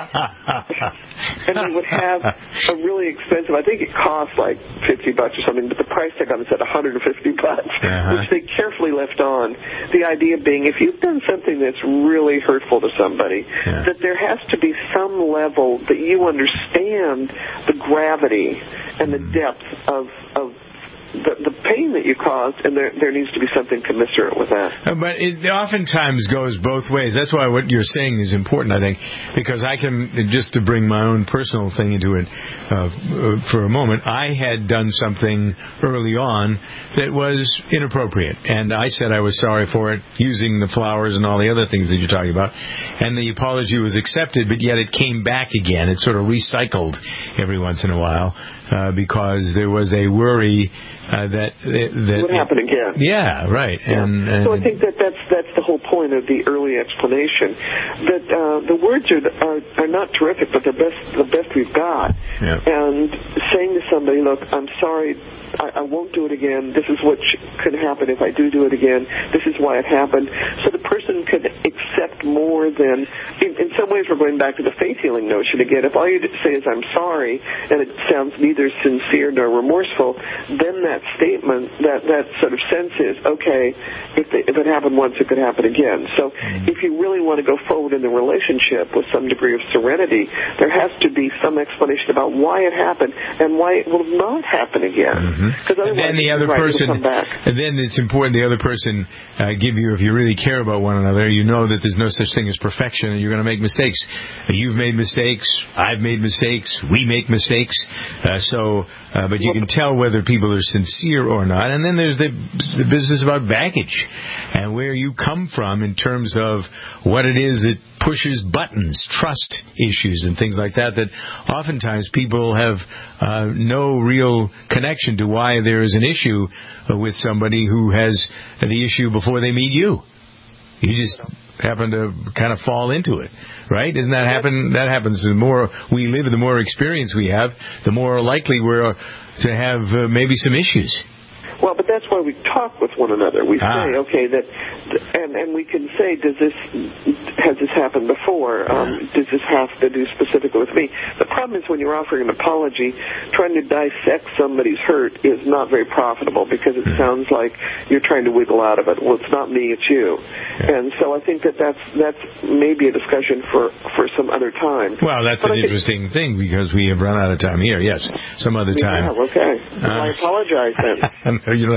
and, and they would have a really expensive, I think it cost like fifty bucks or something, but the price tag on it said one hundred fifty bucks, uh-huh. which they carefully left on. The idea being, if you've done something that's really hurtful to somebody, yeah. that there has to be some level that you understand the gravity and the depth of, of the, the pain that you caused, and there there needs to be something commensurate with that. Uh, but it oftentimes goes both ways. That's why what you're saying is important, I think, because I can, just to bring my own personal thing into it uh, for a moment, I had done something early on that was inappropriate, and I said I was sorry for it, using the flowers and all the other things that you're talking about, and the apology was accepted, but yet it came back again. It sort of recycled every once in a while. Uh, because there was a worry uh, that that it would happen again. Yeah, right. Yeah. And, and so I think that that's that's the whole point of the early explanation. That uh, the words are, are are not terrific, but they're best the best we've got. Yeah. And saying to somebody, "Look, I'm sorry, I, I won't do it again. This is what sh- could happen if I do do it again. This is why it happened." So the person could accept more than. In, in some ways, we're going back to the faith healing notion again. If all you say is "I'm sorry," and it sounds neither sincere nor remorseful, then that statement, that, that sort of sense is, okay, if, the, if it happened once, it could happen again. So mm-hmm. if you really want to go forward in the relationship with some degree of serenity, there has to be some explanation about why it happened and why it will not happen again. Because mm-hmm. then the other right, person, and then it's important the other person uh, give you, if you really care about one another, you know that there's no such thing as perfection, and you're going to make mistakes. You've made mistakes, I've made mistakes, we make mistakes. Uh, So, uh, but you can tell whether people are sincere or not. And then there's the, the business about baggage and where you come from in terms of what it is that pushes buttons, trust issues and things like that, that oftentimes people have uh, no real connection to why there is an issue with somebody who has the issue before they meet you. You just happen to kind of fall into it, right? Doesn't that happen? That happens. The more we live, the more experience we have, the more likely we're to have uh, maybe some issues. Well, but that's why we talk with one another. We ah. say, okay, that, and and we can say, does this, has this happened before? Um, does this have to do specifically with me? The problem is when you're offering an apology, trying to dissect somebody's hurt is not very profitable because it mm. sounds like you're trying to wiggle out of it. Well, it's not me, it's you. Yeah. And so I think that that's that's maybe a discussion for, for some other time. Well, that's but an I interesting think, thing because we have run out of time here. Yes, some other time. Yeah, okay. Uh, I apologize then. You don't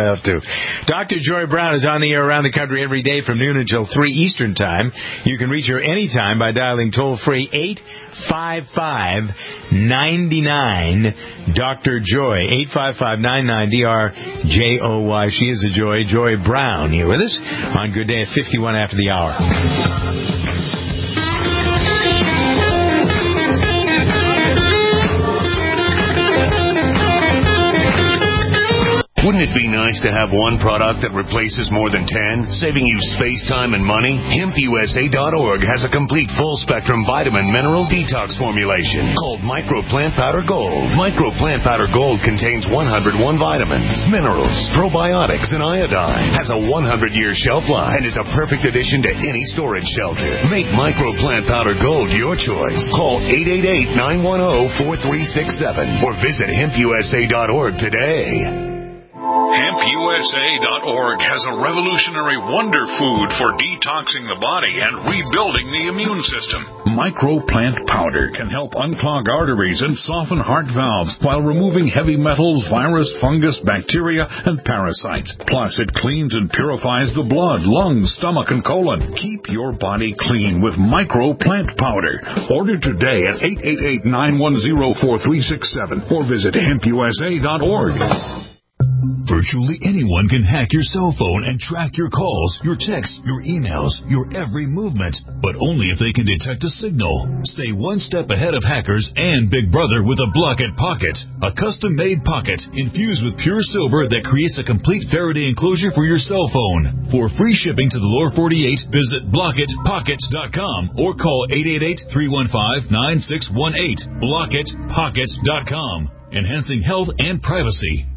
have to. Doctor Joy Brown is on the air around the country every day from noon until three Eastern Time. You can reach her anytime by dialing toll-free eight five five, nine nine, Doctor Joy, eight five five, nine nine, D R J O Y. She is a joy. Joy Brown here with us on Good Day at fifty-one after the hour. Wouldn't it be nice to have one product that replaces more than ten, saving you space, time, and money? Hemp U S A dot org has a complete full-spectrum vitamin mineral detox formulation called Micro Plant Powder Gold. Micro Plant Powder Gold contains one hundred one vitamins, minerals, probiotics, and iodine. Has a one hundred year shelf life and is a perfect addition to any storage shelter. Make Micro Plant Powder Gold your choice. Call eight eight eight, nine one zero, four three six seven or visit hemp U S A dot org today. Hemp U S A dot org has a revolutionary wonder food for detoxing the body and rebuilding the immune system. Micro Plant Powder can help unclog arteries and soften heart valves while removing heavy metals, virus, fungus, bacteria, and parasites. Plus, it cleans and purifies the blood, lungs, stomach, and colon. Keep your body clean with Micro Plant Powder. Order today at eight eight eight, nine one zero, four three six seven or visit hemp U S A dot org. Virtually anyone can hack your cell phone and track your calls, your texts, your emails, your every movement, but only if they can detect a signal. Stay one step ahead of hackers and Big Brother with a Blockit Pocket, a custom-made pocket infused with pure silver that creates a complete Faraday enclosure for your cell phone. For free shipping to the lower forty-eight, visit blockit pocket dot com or call eight eight eight, three one five, nine six one eight. blockit pocket dot com, enhancing health and privacy.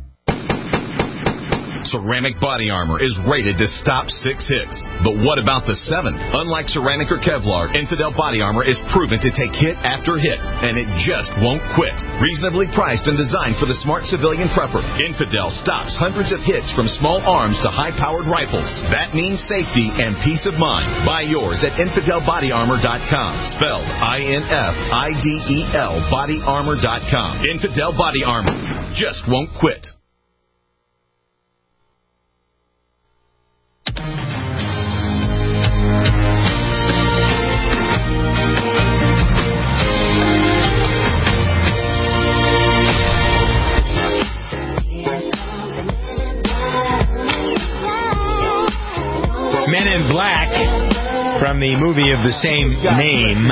Ceramic Body Armor is rated to stop six hits. But what about the seventh? Unlike ceramic or Kevlar, Infidel Body Armor is proven to take hit after hit, and it just won't quit. Reasonably priced and designed for the smart civilian prepper, Infidel stops hundreds of hits from small arms to high-powered rifles. That means safety and peace of mind. Buy yours at infidel body armor dot com, spelled I N F I D E L body armor dot com. Infidel Body Armor just won't quit. Men in Black from the movie of the same name.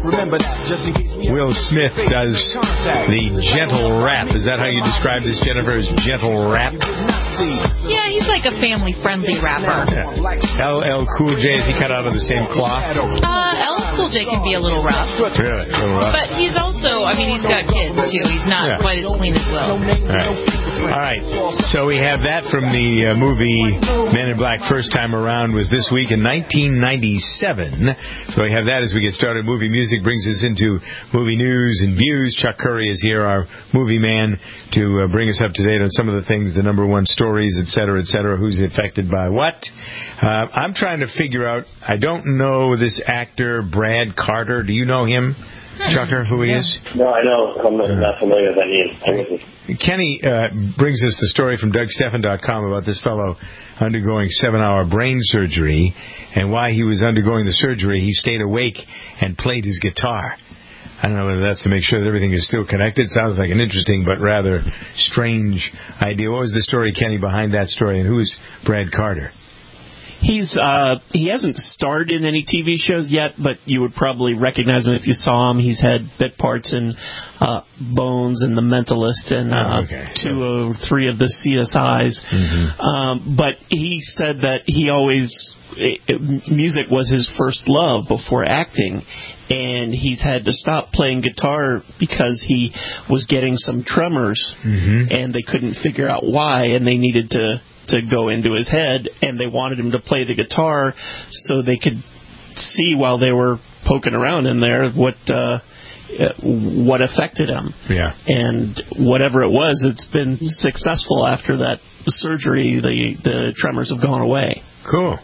Will Smith does the gentle rap. Is that how you describe this, Jennifer, as gentle rap? Yeah, he's like a family-friendly rapper. Yeah. L L Cool J, is he cut out of the same cloth? Uh, L L Cool J can be a little rough. Really? A little rough? But he's also, I mean, he's got kids, too. He's not yeah. quite as clean as Will. All right. All right. So we have that from the uh, movie Men in Black. First time around was this week in nineteen ninety-seven. So we have that as we get started. Movie music brings us into movie news and views. Chuck Curry is here, our movie man, to uh, bring us up to date on some of the things, the number one stories, et cetera, et cetera, who's affected by what. Uh, I'm trying to figure out, I don't know this actor, Brad Carter. Do you know him? Chucker, who he is? No, I know. I'm not, not familiar with that name. Kenny uh, brings us the story from Doug Stephan dot com about this fellow undergoing seven-hour brain surgery, and while he was undergoing the surgery, he stayed awake and played his guitar. I don't know whether that's to make sure that everything is still connected. Sounds like an interesting but rather strange idea. What was the story, Kenny, behind that story, and who is Brad Carter? He's uh, he hasn't starred in any T V shows yet, but you would probably recognize him if you saw him. He's had bit parts in uh, Bones and The Mentalist and uh, oh, okay. two or three of the C S Is. Mm-hmm. Um, but he said that he always it, it, music was his first love before acting, and he's had to stop playing guitar because he was getting some tremors, mm-hmm. and they couldn't figure out why, and they needed to. to go into his head, and they wanted him to play the guitar so they could see while they were poking around in there what uh, what affected him. Yeah. And whatever it was, it's been successful after that surgery. The the tremors have gone away. Cool.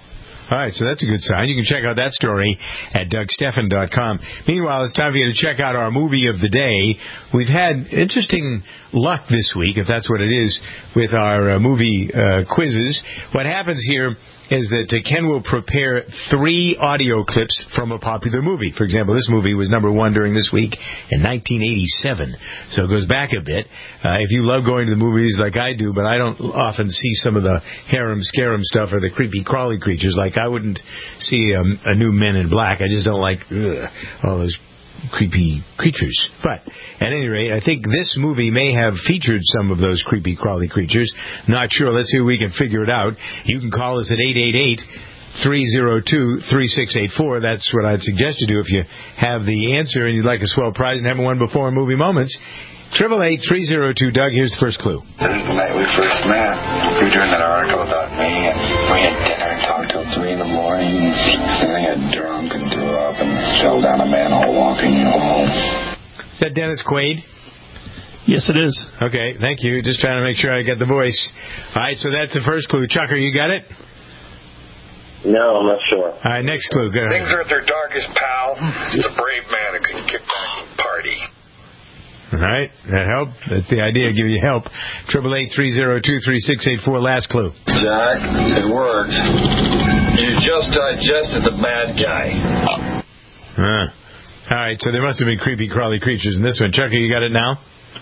All right, so that's a good sign. You can check out that story at Doug Stephan dot com. Meanwhile, it's time for you to check out our movie of the day. We've had interesting luck this week, if that's what it is, with our uh, movie uh, quizzes. What happens here is that uh, Ken will prepare three audio clips from a popular movie. For example, this movie was number one during this week in nineteen eighty-seven, so it goes back a bit. Uh, if you love going to the movies like I do, but I don't often see some of the harem-scarum stuff or the creepy-crawly creatures, like I wouldn't see um, a new Men in Black. I just don't like ugh, all those creepy creatures. But at any rate, I think this movie may have featured some of those creepy crawly creatures. Not sure. Let's see if we can figure it out. You can call us at eight eight eight, three oh two, three six eight four. That's what I'd suggest you do if you have the answer and you'd like a swell prize and haven't won before in Movie Moments. Triple eight three zero two Doug. Here's the first clue. This is the night we first met. You were doing that article about me, and we had dinner and talked till three in the morning. And I got drunk and threw up and fell down a manhole walking you home. Is that Dennis Quaid? Yes, it is. Okay, thank you. Just trying to make sure I get the voice. All right, so that's the first clue. Chucker, you got it? No, I'm not sure. All right, next clue. Go ahead. Things are at their darkest, pal. It's a brave man who can kick back and party. All right, that helped. That's the idea, give you help. Triple eight three zero two three six eight four. Last clue. Jack, it worked. You just digested the bad guy. Huh. All right, so there must have been creepy, crawly creatures in this one. Chucker, you got it now?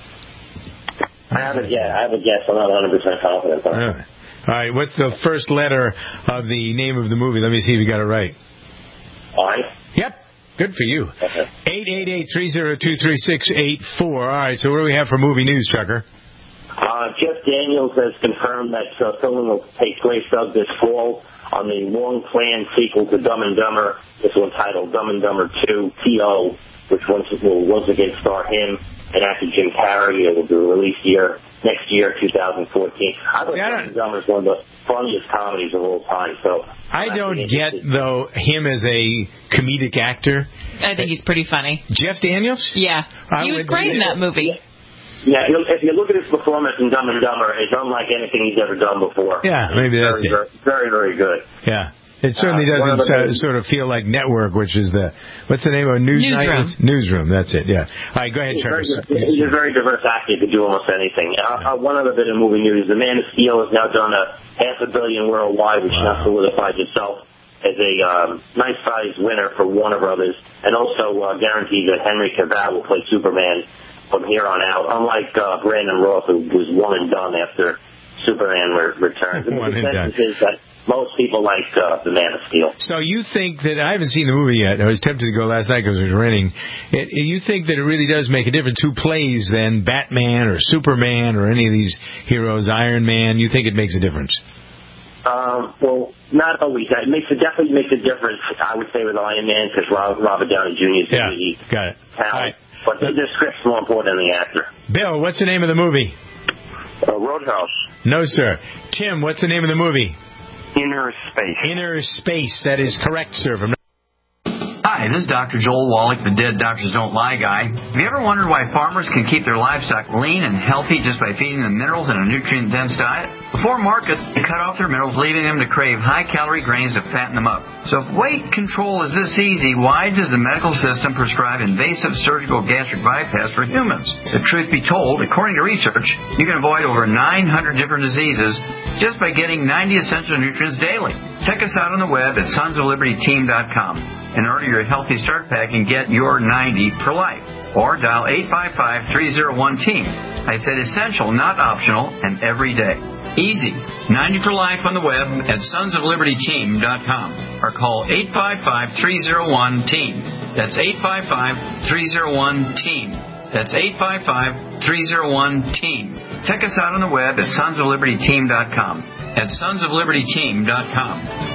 I have it, yeah. I have a guess. I'm not one hundred percent confident. All right. All right, what's the first letter of the name of the movie? Let me see if you got it right. I? Yep. Good for you. eight eight eight, three zero two, three six eight four. All right, so what do we have for movie news, Chucker? Uh, Jeff Daniels has confirmed that uh, filming will take place out this fall on the long-planned sequel to Dumb and Dumber. This one titled Dumb and Dumber two, T O, which once will once again star him and actor Jim Carrey. It will be released year next year, two thousand fourteen. I think Dumb and Dumber is one of the funniest comedies of all time. So I don't get, though, him as a comedic actor. I think he's pretty funny. Jeff Daniels? Yeah. He was great in that movie. Yeah, if you look at his performance in Dumb and Dumber, it's unlike anything he's ever done before. Yeah, maybe that's very, it. Very, very, very good. Yeah. It certainly Uh, one doesn't of the uh, things- sort of feel like Network, which is the, what's the name of it? News Newsroom. Night? Newsroom, that's it, yeah. All right, go ahead, He's Trevor. very, he's a very diverse actor. He could do almost anything. Uh, uh, one other bit of movie news. The Man of Steel has now done a half a billion worldwide, which now solidifies itself as a um, nice-sized winner for Warner Brothers, and also uh, guarantees that Henry Cavill will play Superman from here on out, unlike uh, Brandon Roth, who was one and done after Superman re- returns. And the One and done. consensus is that most people like uh, The Man of Steel. So you think that, I haven't seen the movie yet, I was tempted to go last night because it was raining. It, it, you think that it really does make a difference who plays then Batman or Superman or any of these heroes, Iron Man? You think it makes a difference? Um, well, not always. It makes it definitely makes a difference, I would say, with Iron Man, because Robert Downey Junior is Yeah, really got it. talent. But the, the script's more important than the actor. Bill, what's the name of the movie? Uh, Roadhouse. No, sir. Tim, what's the name of the movie? Inner Space. Inner Space. That is correct, sir. From Hi, this is Doctor Joel Wallach, the Dead Doctors Don't Lie guy. Have you ever wondered why farmers can keep their livestock lean and healthy just by feeding them minerals in a nutrient-dense diet? Before market, they cut off their minerals, leaving them to crave high-calorie grains to fatten them up. So if weight control is this easy, why does the medical system prescribe invasive surgical gastric bypass for humans? The truth be told, according to research, you can avoid over nine hundred different diseases just by getting ninety essential nutrients daily. Check us out on the web at sons of liberty team dot com and order your Healthy Start Pack and get your ninety for life. Or dial eight five five, three oh one, team. I said essential, not optional, and every day. Easy. ninety for life on the web at sons of liberty team dot com or call eight five five, three oh one, team. That's eight five five, three oh one, team. That's eight five five, three oh one, team. Check us out on the web at sons of liberty team dot com. At sons of liberty team dot com.